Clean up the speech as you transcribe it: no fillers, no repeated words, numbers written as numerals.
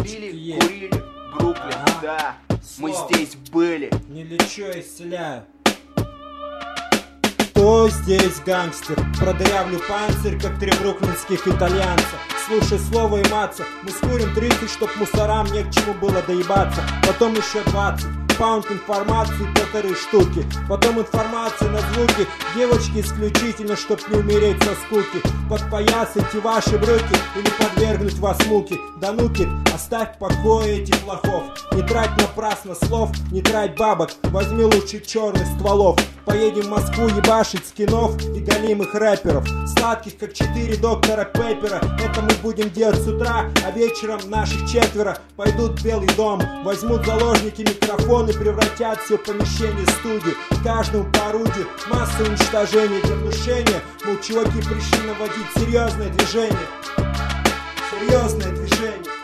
Пили, курили, Бруклин, да, мы здесь были. Не лечу, я исцеляю. Кто здесь гангстер? Продырявлю панцирь, как 3 бруклинских итальянца. Слушай слово и маца. Мы скурим 30, чтоб мусорам не к чему было доебаться. Потом еще 20 паунд информации, 1,5 штуки. Потом информация на звуки. Девочки исключительно, чтоб не умереть со скуки. Подпоясайте ваши брюки или подвергнуть вас муки. Да ну, кит, оставь в покое этих лохов. Не трать напрасно слов, не трать бабок. Возьми лучше черных стволов. Поедем в Москву ебашить скинов и галимых рэперов. Сладких, как 4 доктора Пеппера. Это мы будем делать с утра, а вечером наших 4 пойдут в Белый дом. Возьмут заложники микрофон и превратят все помещение в студию. Каждому по орудию, масса уничтожения для внушения. Мол, чуваки пришли наводить серьезное движение. Серьезное движение.